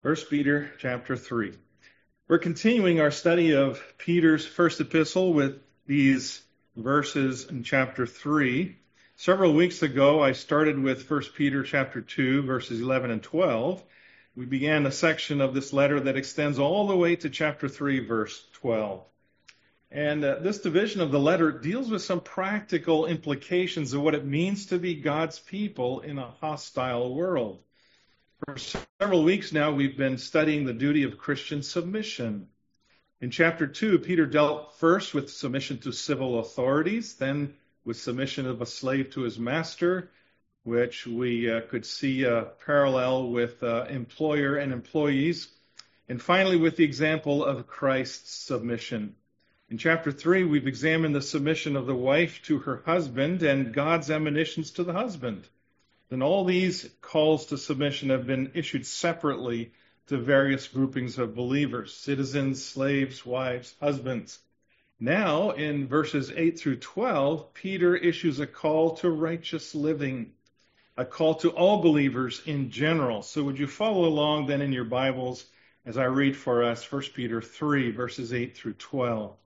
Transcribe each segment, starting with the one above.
First Peter chapter 3. We're continuing our study of Peter's first epistle with these verses in chapter 3. Several weeks ago, I started with First Peter chapter 2, verses 11 and 12. We began a section of this letter that extends all the way to chapter 3, verse 12. And this division of the letter deals with some practical implications of what it means to be God's people in a hostile world. For several weeks now, we've been studying the duty of Christian submission. In chapter 2, Peter dealt first with submission to civil authorities, then with submission of a slave to his master, which we could see a parallel with employer and employees, and finally with the example of Christ's submission. In chapter 3, we've examined the submission of the wife to her husband and God's admonitions to the husband. And all these calls to submission have been issued separately to various groupings of believers: citizens, slaves, wives, husbands. Now, in verses 8 through 12, Peter issues a call to righteous living, a call to all believers in general. So would you follow along then in your Bibles as I read for us 1 Peter 3, verses 8 through 12.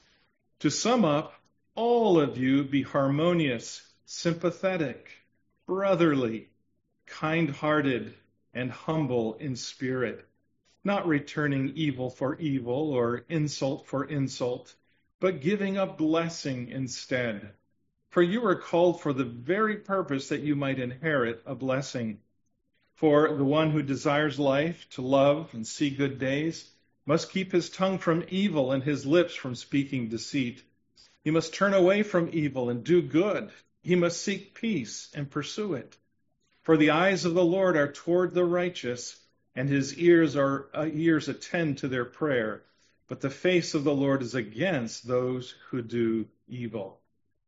To sum up, all of you be harmonious, sympathetic, brotherly, kind-hearted, and humble in spirit, not returning evil for evil or insult for insult, but giving a blessing instead. For you are called for the very purpose that you might inherit a blessing. For the one who desires life, to love and see good days, must keep his tongue from evil and his lips from speaking deceit. He must turn away from evil and do good. He must seek peace and pursue it. For the eyes of the Lord are toward the righteous, and his ears attend to their prayer. But the face of the Lord is against those who do evil.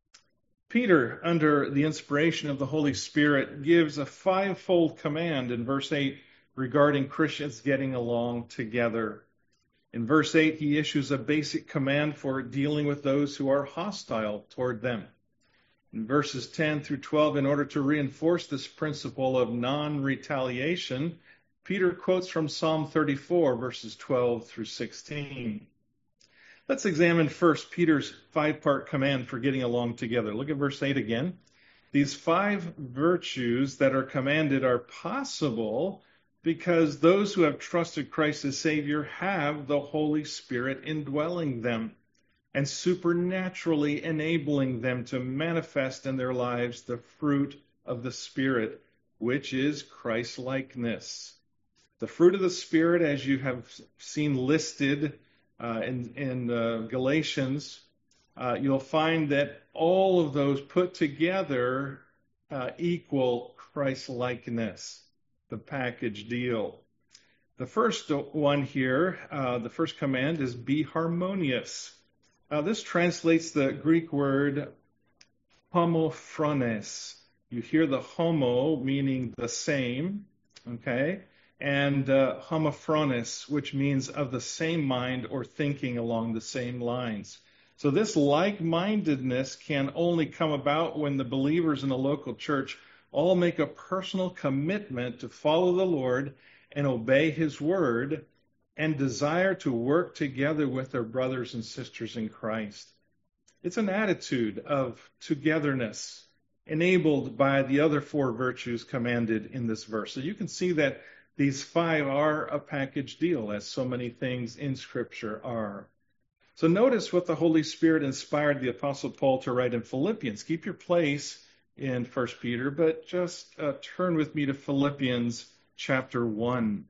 Peter, under the inspiration of the Holy Spirit, gives a fivefold command in verse 8 regarding Christians getting along together. In verse 8, he issues a basic command for dealing with those who are hostile toward them. In verses 10 through 12, in order to reinforce this principle of non-retaliation, Peter quotes from Psalm 34, verses 12 through 16. Let's examine first Peter's five-part command for getting along together. Look at verse 8 again. These five virtues that are commanded are possible because those who have trusted Christ as Savior have the Holy Spirit indwelling them and supernaturally enabling them to manifest in their lives the fruit of the Spirit, which is Christ-likeness. The fruit of the Spirit, as you have seen listed in Galatians, you'll find that all of those put together equal Christ-likeness, the package deal. The first one here, the first command is be harmonious. This translates the Greek word homophrones. You hear the homo meaning the same, okay, and homophrones, which means of the same mind or thinking along the same lines. So this like-mindedness can only come about when the believers in the local church all make a personal commitment to follow the Lord and obey His word, and desire to work together with their brothers and sisters in Christ. It's an attitude of togetherness enabled by the other four virtues commanded in this verse. So you can see that these five are a package deal, as so many things in Scripture are. So notice what the Holy Spirit inspired the Apostle Paul to write in Philippians. Keep your place in 1 Peter, but just turn with me to Philippians chapter 1.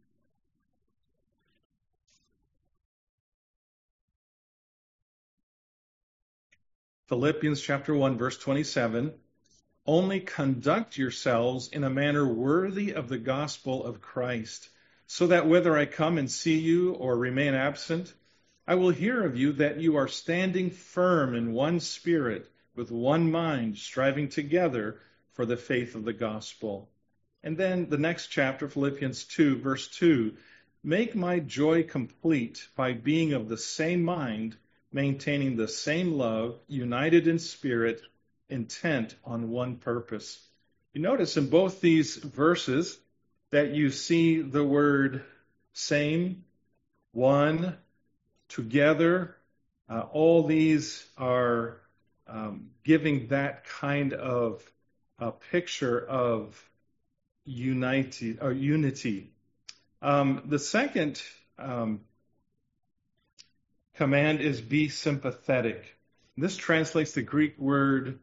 Philippians chapter 1, verse 27, only conduct yourselves in a manner worthy of the gospel of Christ, so that whether I come and see you or remain absent, I will hear of you that you are standing firm in one spirit, with one mind, striving together for the faith of the gospel. And then the next chapter, Philippians 2, verse 2, make my joy complete by being of the same mind, maintaining the same love, united in spirit, intent on one purpose. You notice in both these verses that you see the word same, one, together. All these are giving that kind of picture of unity. The second command is be sympathetic. This translates the Greek word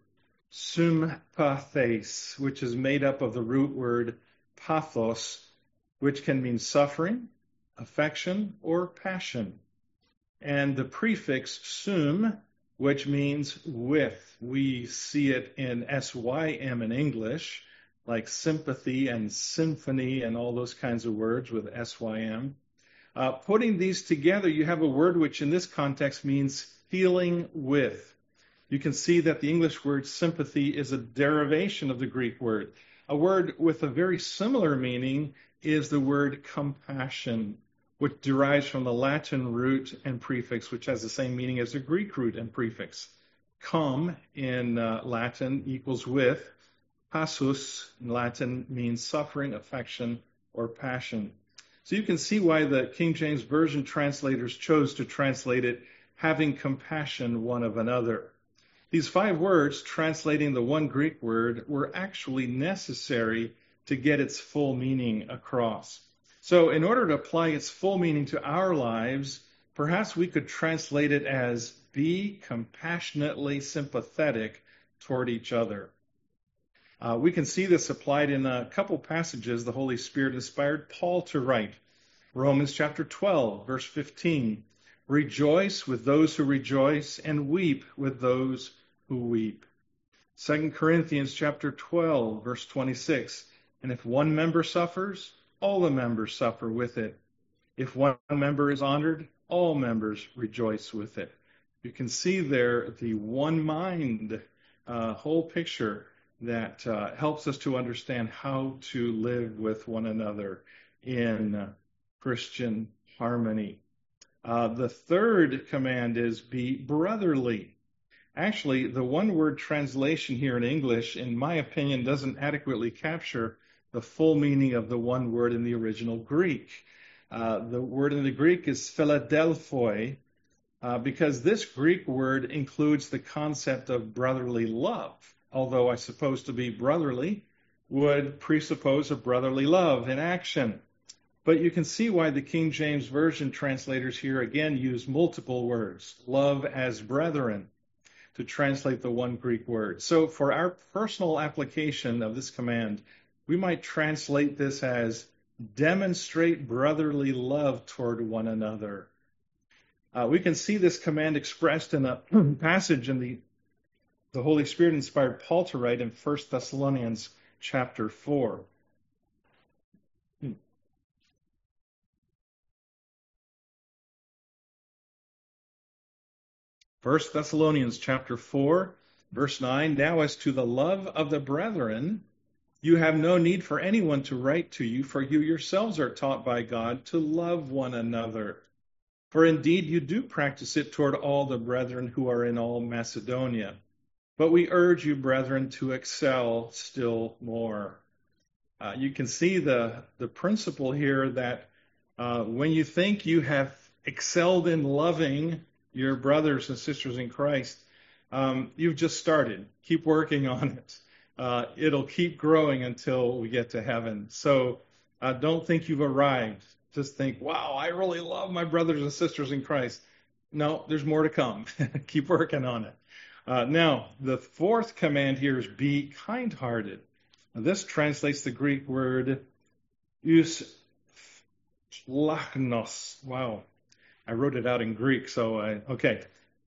sympathes, which is made up of the root word pathos, which can mean suffering, affection, or passion. And the prefix sym, which means with. We see it in SYM in English, like sympathy and symphony and all those kinds of words with SYM. Putting these together, you have a word which in this context means feeling with. You can see that the English word sympathy is a derivation of the Greek word. A word with a very similar meaning is the word compassion, which derives from the Latin root and prefix, which has the same meaning as the Greek root and prefix. Cum in Latin equals with. Passus in Latin means suffering, affection, or passion. So you can see why the King James Version translators chose to translate it having compassion one of another. These 5 words translating the one Greek word were actually necessary to get its full meaning across. So in order to apply its full meaning to our lives, perhaps we could translate it as be compassionately sympathetic toward each other. We can see this applied in a couple passages the Holy Spirit inspired Paul to write. Romans chapter 12, verse 15. Rejoice with those who rejoice and weep with those who weep. 2 Corinthians chapter 12, verse 26. And if one member suffers, all the members suffer with it. If one member is honored, all members rejoice with it. You can see there the one mind whole picture that helps us to understand how to live with one another in Christian harmony. The third command is be brotherly. Actually, the one-word translation here in English, in my opinion, doesn't adequately capture the full meaning of the one word in the original Greek. The word in the Greek is Philadelphoi, because this Greek word includes the concept of brotherly love, although I suppose to be brotherly would presuppose a brotherly love in action. But you can see why the King James Version translators here again use multiple words, love as brethren, to translate the one Greek word. So for our personal application of this command, we might translate this as demonstrate brotherly love toward one another. We can see this command expressed in a passage in the Holy Spirit inspired Paul to write in 1 Thessalonians chapter 4. 1 Thessalonians chapter 4, verse 9, now as to the love of the brethren, you have no need for anyone to write to you, for you yourselves are taught by God to love one another. For indeed you do practice it toward all the brethren who are in all Macedonia. But we urge you, brethren, to excel still more. You can see the principle here that when you think you have excelled in loving your brothers and sisters in Christ, you've just started. Keep working on it. It'll keep growing until we get to heaven. So don't think you've arrived. Just think, wow, I really love my brothers and sisters in Christ. No, there's more to come. Keep working on it. Now, the fourth command here is be kind-hearted. Now, this translates the Greek word euslachnos. Wow. I wrote it out in Greek, okay.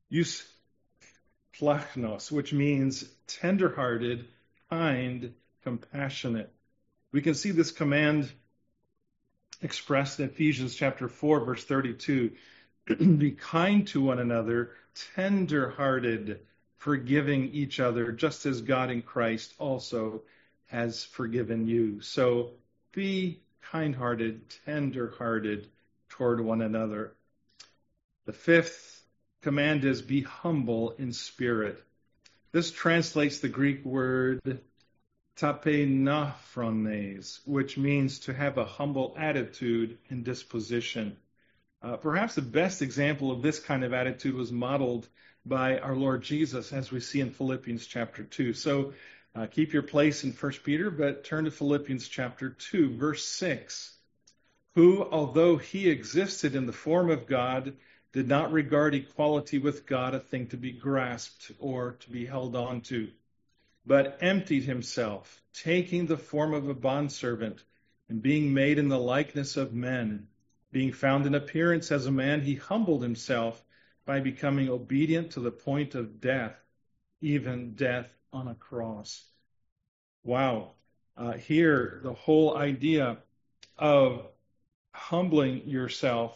Euslachnos, which means tender-hearted, kind, compassionate. We can see this command expressed in Ephesians chapter 4, verse 32. Be kind to one another, tender-hearted, forgiving each other, just as God in Christ also has forgiven you. So be kind-hearted, tender-hearted toward one another. The fifth command is be humble in spirit. This translates the Greek word tapenaphrones, which means to have a humble attitude and disposition. Perhaps the best example of this kind of attitude was modeled by our Lord Jesus, as we see in Philippians chapter 2. So keep your place in 1 Peter, but turn to Philippians chapter 2, verse 6. Who, although he existed in the form of God, did not regard equality with God a thing to be grasped or to be held on to, but emptied himself, taking the form of a bondservant, and being made in the likeness of men. Being found in appearance as a man, he humbled himself by becoming obedient to the point of death, even death on a cross. Wow. Here, the whole idea of humbling yourself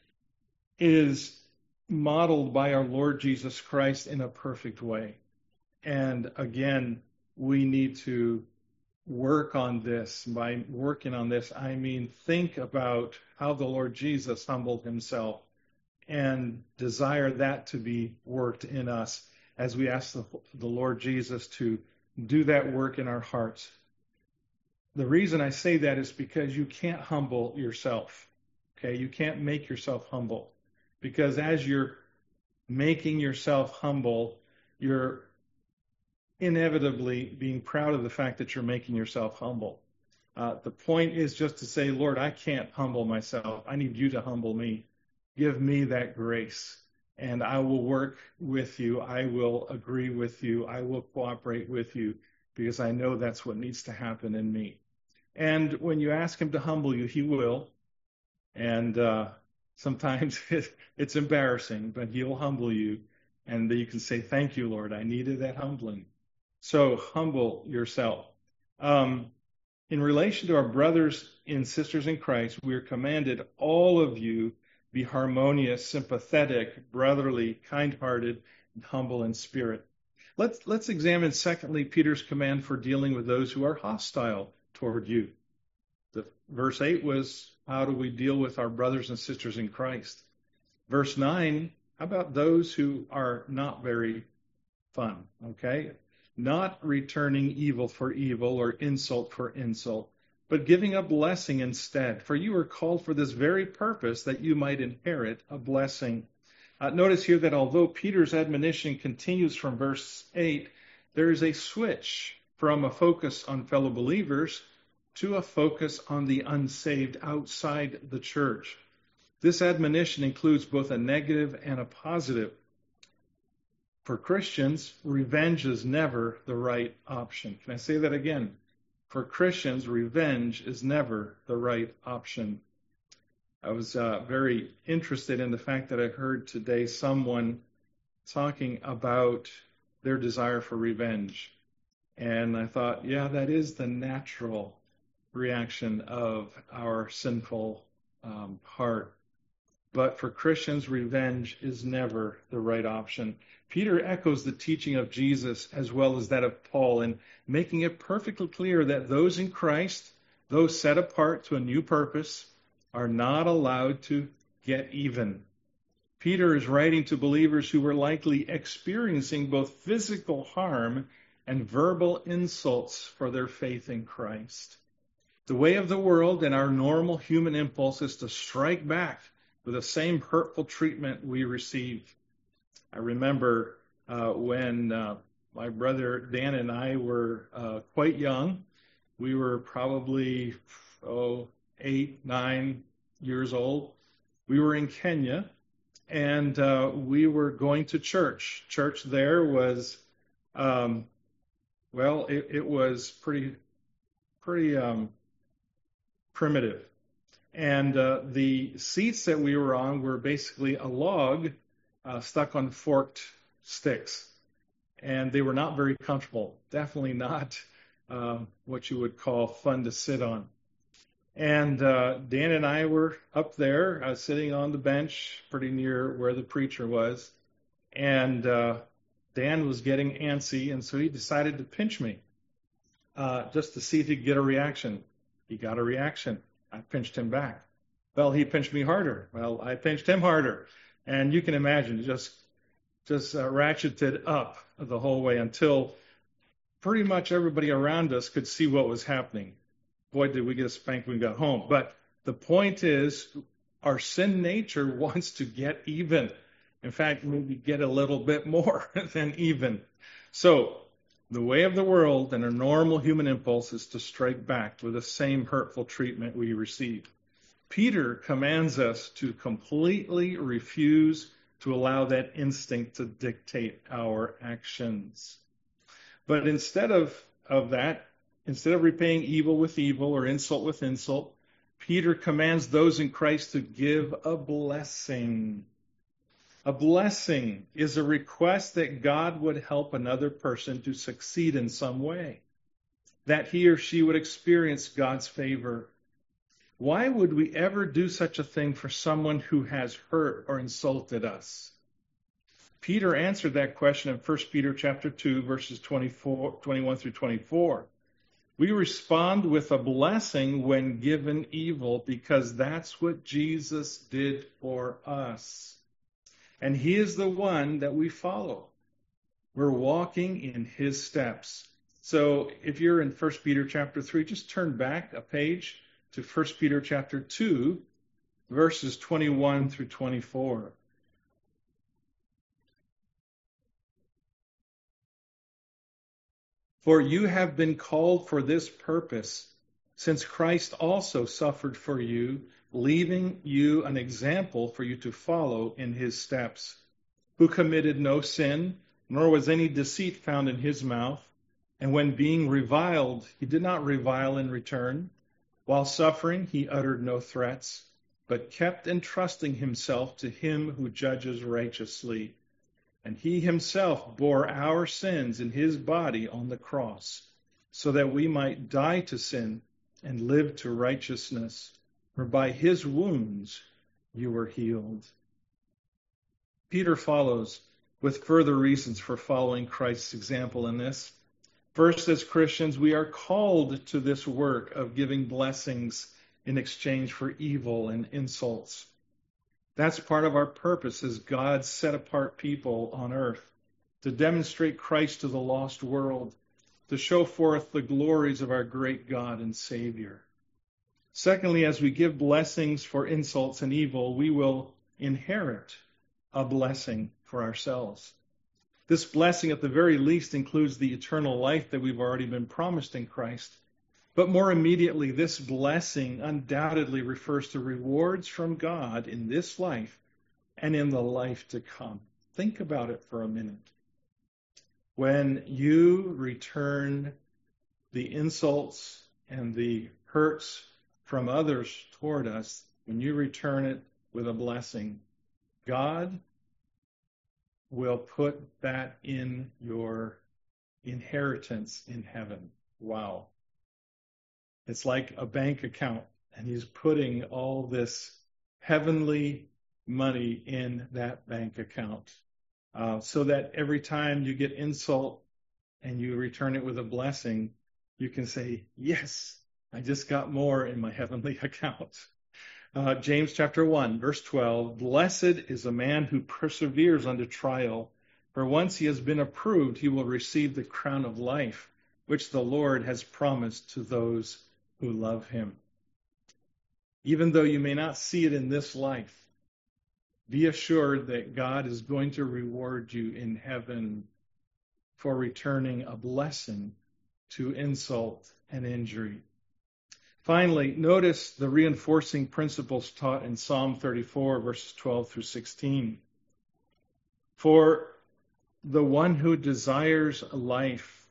is modeled by our Lord Jesus Christ in a perfect way. And again, we need to work on this. By working on this, I mean think about how the Lord Jesus humbled himself and desire that to be worked in us as we ask the Lord Jesus to do that work in our hearts. The reason I say that is because you can't humble yourself. Okay, you can't make yourself humble, because as you're making yourself humble, you're inevitably being proud of the fact that you're making yourself humble. The point is just to say, Lord, I can't humble myself. I need you to humble me. Give me that grace, and I will work with you. I will agree with you. I will cooperate with you, because I know that's what needs to happen in me. And when you ask him to humble you, he will. And sometimes it's embarrassing, but he'll humble you. And you can say, thank you, Lord. I needed that humbling. So humble yourself. In relation to our brothers and sisters in Christ, we are commanded, all of you, be harmonious, sympathetic, brotherly, kind-hearted, and humble in spirit. Let's examine, secondly, Peter's command for dealing with those who are hostile toward you. Verse 8 was, how do we deal with our brothers and sisters in Christ? Verse 9, how about those who are not very fun, okay? Not returning evil for evil or insult for insult, but giving a blessing instead. For you are called for this very purpose, that you might inherit a blessing. Notice here that although Peter's admonition continues from verse 8, there is a switch from a focus on fellow believers to a focus on the unsaved outside the church. This admonition includes both a negative and a positive. For Christians, revenge is never the right option. Can I say that again? For Christians, revenge is never the right option. I was very interested in the fact that I heard today someone talking about their desire for revenge. And I thought, yeah, that is the natural reaction of our sinful heart. But for Christians, revenge is never the right option. Peter echoes the teaching of Jesus as well as that of Paul in making it perfectly clear that those in Christ, those set apart to a new purpose, are not allowed to get even. Peter is writing to believers who were likely experiencing both physical harm and verbal insults for their faith in Christ. The way of the world and our normal human impulse is to strike back with the same hurtful treatment we receive. I remember when my brother Dan and I were quite young. We were probably 8, 9 years old. We were in Kenya, and we were going to church. Church there was, it was pretty primitive. And the seats that we were on were basically a log stuck on forked sticks. And they were not very comfortable. Definitely not what you would call fun to sit on. And Dan and I were up there, sitting on the bench pretty near where the preacher was. And Dan was getting antsy, and so he decided to pinch me just to see if he could get a reaction. He got a reaction. I pinched him back. Well, he pinched me harder. Well, I pinched him harder. And you can imagine, just ratcheted up the whole way until pretty much everybody around us could see what was happening. Boy, did we get a spank when we got home. But the point is, our sin nature wants to get even. In fact, maybe get a little bit more than even. So, the way of the world and a normal human impulse is to strike back with the same hurtful treatment we receive. Peter commands us to completely refuse to allow that instinct to dictate our actions. But instead of that, instead of repaying evil with evil or insult with insult, Peter commands those in Christ to give a blessing. A blessing is a request that God would help another person to succeed in some way, that he or she would experience God's favor. Why would we ever do such a thing for someone who has hurt or insulted us? Peter answered that question in 1 Peter chapter 2, verses 21 through 24. We respond with a blessing when given evil because that's what Jesus did for us. And he is the one that we follow. We're walking in his steps. So if you're in 1 Peter chapter 3, just turn back a page to 1 Peter chapter 2, verses 21 through 24. For you have been called for this purpose, since Christ also suffered for you, leaving you an example for you to follow in his steps, who committed no sin, nor was any deceit found in his mouth. And when being reviled, he did not revile in return. While suffering, he uttered no threats, but kept entrusting himself to him who judges righteously. And he himself bore our sins in his body on the cross, so that we might die to sin and live to righteousness. For by his wounds you were healed. Peter follows with further reasons for following Christ's example in this. First, as Christians, we are called to this work of giving blessings in exchange for evil and insults. That's part of our purpose as God's set-apart people on earth, to demonstrate Christ to the lost world, to show forth the glories of our great God and Savior. Secondly, as we give blessings for insults and evil, we will inherit a blessing for ourselves. This blessing, at the very least, includes the eternal life that we've already been promised in Christ. But more immediately, this blessing undoubtedly refers to rewards from God in this life and in the life to come. Think about it for a minute. When you return the insults and the hurts from others toward us, when you return it with a blessing, God will put that in your inheritance in heaven. Wow. It's like a bank account, and he's putting all this heavenly money in that bank account, so that every time you get insult and you return it with a blessing, you can say, yes, I just got more in my heavenly account. James chapter 1, verse 12, blessed is a man who perseveres under trial, for once he has been approved, he will receive the crown of life, which the Lord has promised to those who love him. Even though you may not see it in this life, be assured that God is going to reward you in heaven for returning a blessing to insult and injury. Finally, notice the reinforcing principles taught in Psalm 34, verses 12 through 16. For the one who desires life,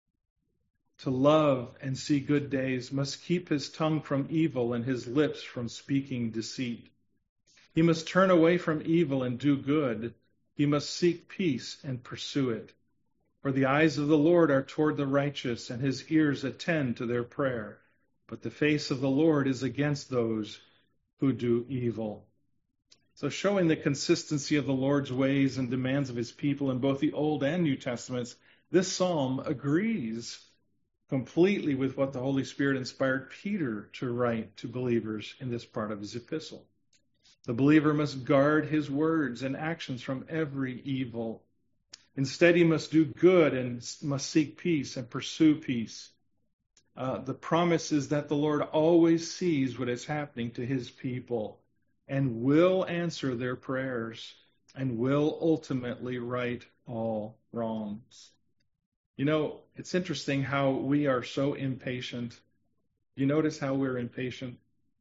to love and see good days, must keep his tongue from evil and his lips from speaking deceit. He must turn away from evil and do good. He must seek peace and pursue it. For the eyes of the Lord are toward the righteous, and his ears attend to their prayer. But the face of the Lord is against those who do evil. So showing the consistency of the Lord's ways and demands of his people in both the Old and New Testaments, this psalm agrees completely with what the Holy Spirit inspired Peter to write to believers in this part of his epistle. The believer must guard his words and actions from every evil. Instead, he must do good and must seek peace and pursue peace. The promise is that the Lord always sees what is happening to his people and will answer their prayers and will ultimately right all wrongs. You know, it's interesting how we are so impatient. You notice how we're impatient?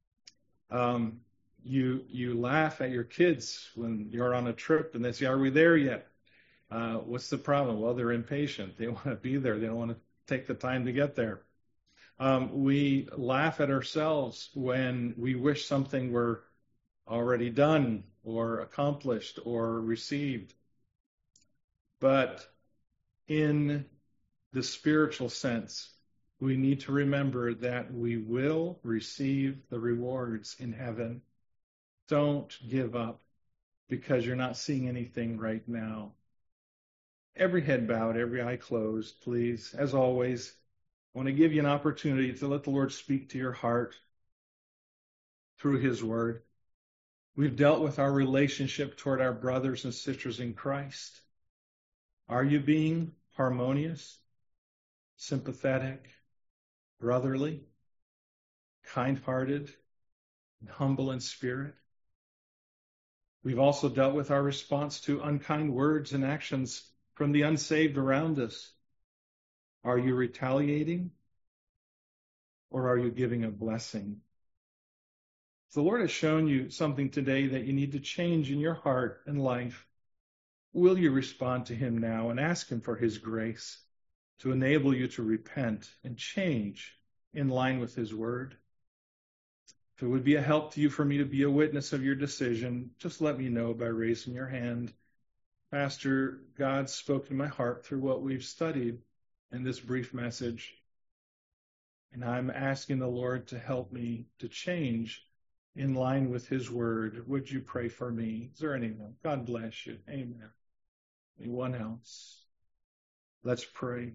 You laugh at your kids when you're on a trip and they say, "Are we there yet?" What's the problem? Well, they're impatient. They want to be there. They don't want to take the time to get there. We laugh at ourselves when we wish something were already done or accomplished or received. But in the spiritual sense, we need to remember that we will receive the rewards in heaven. Don't give up because you're not seeing anything right now. Every head bowed, every eye closed, please. As always, I want to give you an opportunity to let the Lord speak to your heart through his word. We've dealt with our relationship toward our brothers and sisters in Christ. Are you being harmonious, sympathetic, brotherly, kind-hearted, and humble in spirit? We've also dealt with our response to unkind words and actions from the unsaved around us. Are you retaliating, or are you giving a blessing? The Lord has shown you something today that you need to change in your heart and life. Will you respond to him now and ask him for his grace to enable you to repent and change in line with his word? If it would be a help to you for me to be a witness of your decision, just let me know by raising your hand. Pastor, God spoke in my heart through what we've studied in this brief message, and I'm asking the Lord to help me to change in line with his word. Would you pray for me? Is there anyone? God bless you. Amen. Anyone else? Let's pray.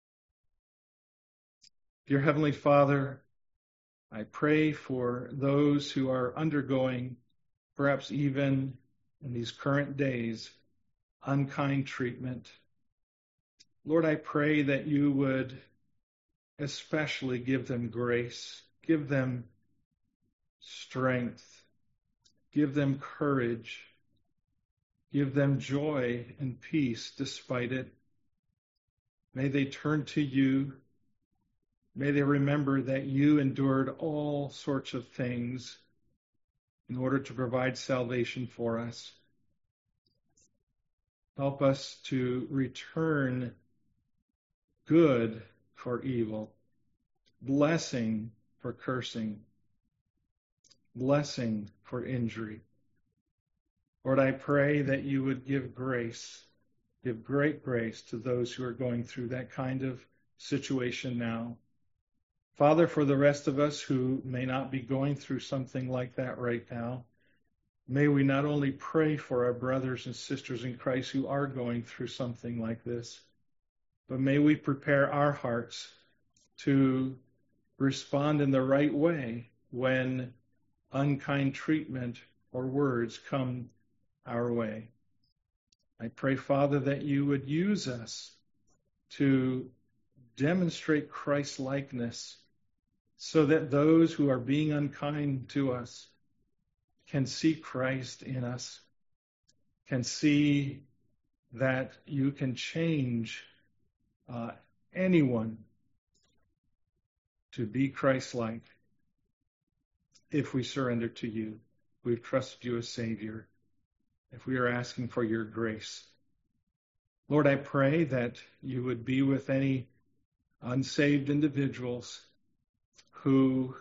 Dear Heavenly Father, I pray for those who are undergoing, perhaps even in these current days, unkind treatment. Lord, I pray that you would especially give them grace, give them strength, give them courage, give them joy and peace despite it. May they turn to you. May they remember that you endured all sorts of things in order to provide salvation for us. Help us to return good for evil, blessing for cursing, blessing for injury. Lord, I pray that you would give grace, give great grace to those who are going through that kind of situation now. Father, for the rest of us who may not be going through something like that right now, may we not only pray for our brothers and sisters in Christ who are going through something like this, but may we prepare our hearts to respond in the right way when unkind treatment or words come our way. I pray, Father, that you would use us to demonstrate Christ-likeness so that those who are being unkind to us can see Christ in us, can see that you can change anyone to be Christ-like if we surrender to you. We've trusted you as Savior. If we are asking for your grace. Lord, I pray that you would be with any unsaved individuals who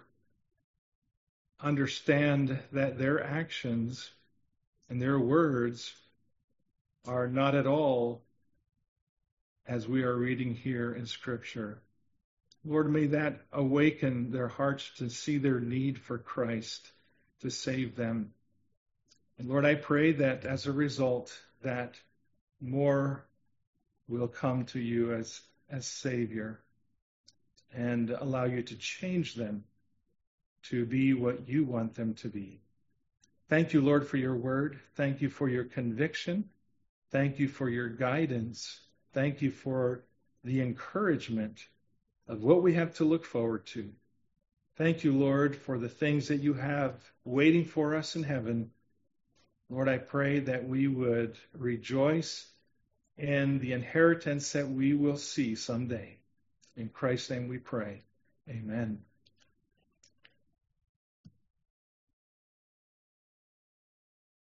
understand that their actions and their words are not at all as we are reading here in Scripture. Lord, may that awaken their hearts to see their need for Christ to save them. And Lord, I pray that as a result, that more will come to you as Savior and allow you to change them to be what you want them to be. Thank you, Lord, for your word. Thank you for your conviction. Thank you for your guidance. Thank you for the encouragement of what we have to look forward to. Thank you, Lord, for the things that you have waiting for us in heaven. Lord, I pray that we would rejoice in the inheritance that we will see someday. In Christ's name we pray. Amen.